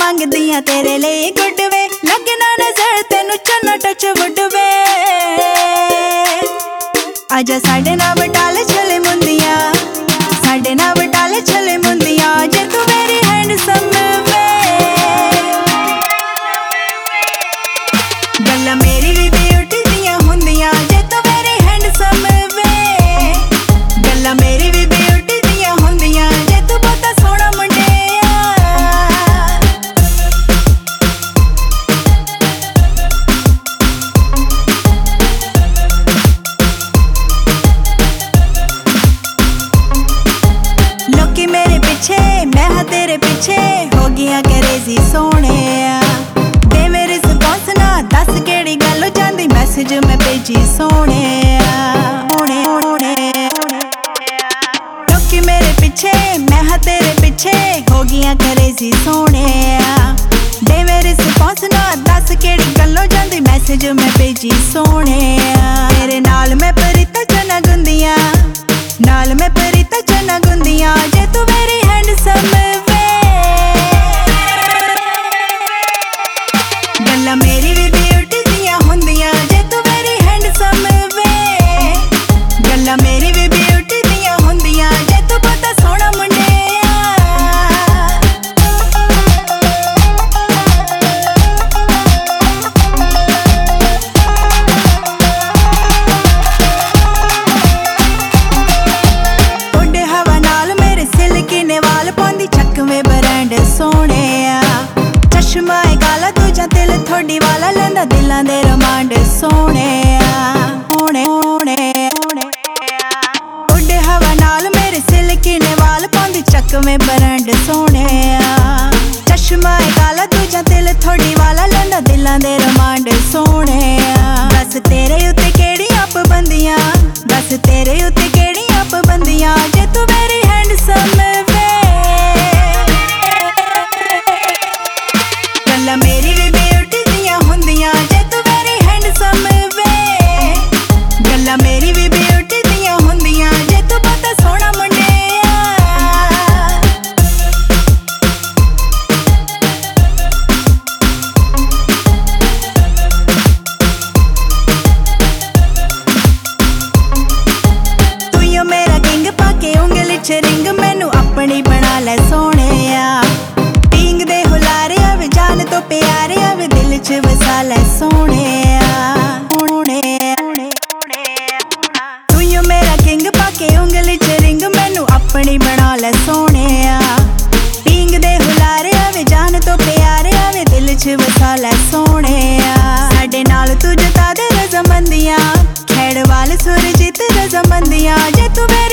मंगदियां तेरे लिए good way लगे ना नजर तेनू चन्ना टच वुड वे आजा साडे ना बटाले चले मुंदियां साडे ना बटाले चले मुंदियां जे तू मेरी हैंडसम वे गल्लां मेरी भी ब्यूटी दियां हुंदियां जे तू मेरी हैंडसम वे गल्लां मेरी भी ब्यूटी दियां हुंदियां जे तू बहुता सोहना मुंडिया लोकी मेरे पीछे मैं हाँ तेरे पीछे हो गया क्रेजी सोने दे मेरे रिस्पॉन्स ना दस केड़ी गल हो जांदी मैसेज मैं भेजी सोने लोकी मेरे पीछे मैं हाँ तेरे पीछे हो गया क्रेजी सोने दे मेरे रिस्पॉन्स ना दस केड़ी गल हो जांदी मैसेज मैं भेजी सोने तेरे नाल मैं परिता चना गुंदियां नाल मैं परिता चना गुंदियां जे तू मेरी हैंडसम वे गल्लां मेरी भी ब्यूटी दियां हुंदियां जे तू मेरी हैंडसम वे गल्लां मेरी भी ब्यूटी दियां हुंदियां जे तू बहुता सोहना मुंडिया उड़ हवा नाल मेरे सिल्की ने वाल पांदी चकवे ब्रांड सोहणे चश्मा है काला दूजा दिल थोड़ी वाला लैंदा दिलां दे रमांड सोहणे उड़ हवा नाल मेरे सिल्की ने वाल पांदी चकवे ब्रांड सोहणे चश्मा है काला दूजा दिल थोड़ी वाला लैंदा दिलां दे रमांड सोहणे बस तेरे उत्ते केड़ियां पाबंदियां बस तेरे उत्ते केड़ियां पाबंदियां जे तू मेरी हैंडसम वे गल्लां मेरी भी ब्यूटी दियां हुंदियां जे तू मेरी हैंडसम वे गल्लां मेरी भी ब्यूटी दियां हुंदियां जे तू बहुता सोहना मुंडिया तू यो मेरा किंग पाके उंगली च रिंग मैनू अपनी बना ले सोहणिया पींग दे हुलारे आवे जान तो प्यारे आवे दिल च वसा ले सोहणिया तू यो मेरा किंग पाके उंगली च रिंग मैनू अपनी बना ले सोहणिया पींग दे हुलारे आवे जान तो प्यारे आवे दिल च वसा ले सोहणिया साडे नाल तू जता दे रज़ामंदियां खैड़ वाल सुरजीत रज़ामंदियां जे तू